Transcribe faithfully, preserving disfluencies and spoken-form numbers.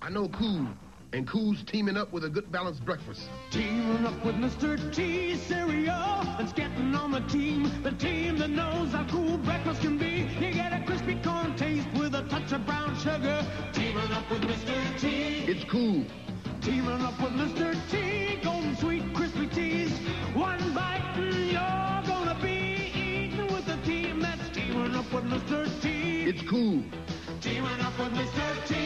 I know Cool, and Cool's teaming up with a good balanced breakfast. Teaming up with Mister T cereal, that's getting on the team. The team that knows how cool breakfast can be. You get a crispy corn taste with a touch of brown sugar. Teaming up with Mister T. It's Cool. Teaming up with Mister T. Golden sweet crispy teas. One bite and you're gonna be eating with the team that's teaming up with Mister T. It's Cool. Teaming up with Mister T.